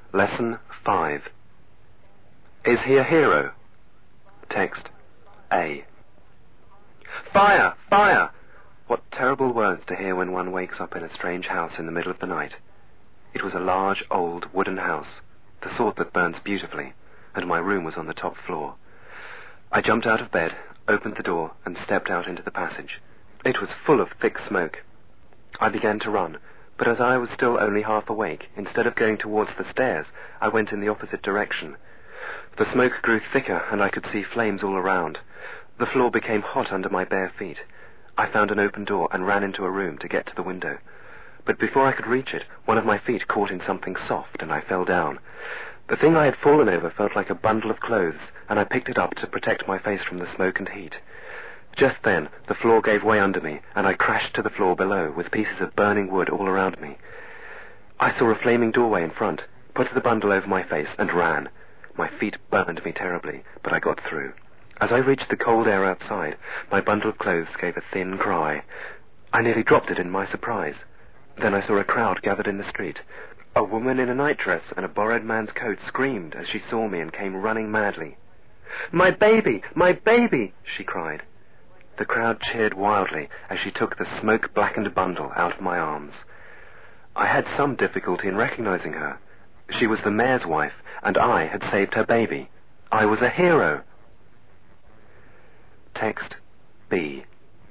Lesson 5. Is he a hero? Text A. Fire! Fire! What terrible words to hear when one wakes up in a strange house in the middle of the night. It was a large, old, wooden house, the sort that burns beautifully, and my room was on the top floor. I jumped out of bed, opened the door, and stepped out into the passage. It was full of thick smoke. I began to run, but as I was still only half awake, instead of going towards the stairs, I went in the opposite direction. The smoke grew thicker, and I could see flames all around. The floor became hot under my bare feet. I found an open door and ran into a room to get to the window. But before I could reach it, one of my feet caught in something soft, and I fell down. The thing I had fallen over felt like a bundle of clothes, and I picked it up to protect my face from the smoke and heat. Just then, the floor gave way under me, and I crashed to the floor below, with pieces of burning wood all around me. I saw a flaming doorway in front, put the bundle over my face, and ran. My feet burned me terribly, but I got through. As I reached the cold air outside, my bundle of clothes gave a thin cry. I nearly dropped it in my surprise. Then I saw a crowd gathered in the street. A woman in a nightdress and a borrowed man's coat screamed as she saw me and came running madly. "My baby! My baby!" she cried. The crowd cheered wildly as she took the smoke-blackened bundle out of my arms. I had some difficulty in recognizing her. She was the mayor's wife, and I had saved her baby. I was a hero. Text B.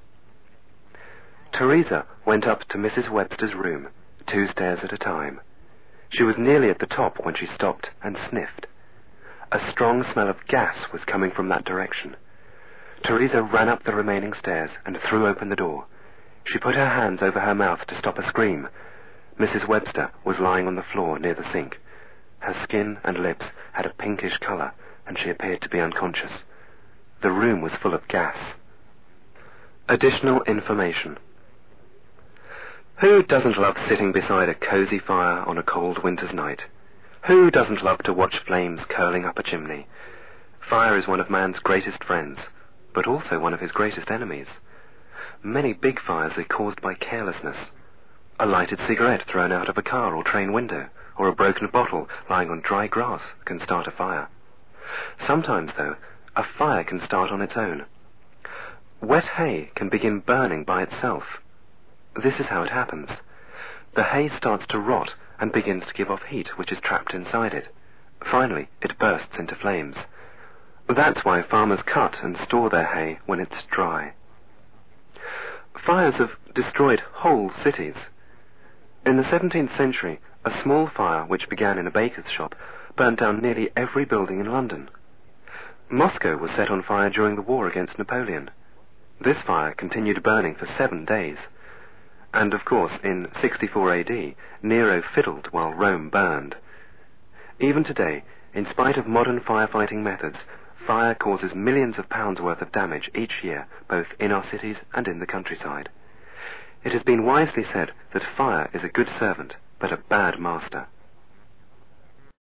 Teresa went up to Mrs. Webster's room, 2 stairs at a time. She was nearly at the top when she stopped and sniffed. A strong smell of gas was coming from that direction. Teresa ran up the remaining stairs and threw open the door. She put her hands over her mouth to stop a scream. Mrs. Webster was lying on the floor near the sink. Her skin and lips had a pinkish color, and she appeared to be unconscious. The room was full of gas. Additional information. Who doesn't love sitting beside a cozy fire on a cold winter's night? Who doesn't love to watch flames curling up a chimney? Fire is one of man's greatest friends, but also one of his greatest enemies. Many big fires are caused by carelessness. A lighted cigarette thrown out of a car or train window, or a broken bottle lying on dry grass can start a fire. Sometimes, though, a fire can start on its own. Wet hay can begin burning by itself. This is how it happens. The hay starts to rot and begins to give off heat which is trapped inside it. Finally, it bursts into flames. That's why farmers cut and store their hay when it's dry. Fires have destroyed whole cities. In the 17th century, a small fire which began in a baker's shop burnt down nearly every building in London. Moscow was set on fire during the war against Napoleon. This fire continued burning for 7 days. And, of course, in 64 AD, Nero fiddled while Rome burned. Even today, in spite of modern firefighting methods, fire causes millions of pounds worth of damage each year, both in our cities and in the countryside. It has been wisely said that fire is a good servant, but a bad master.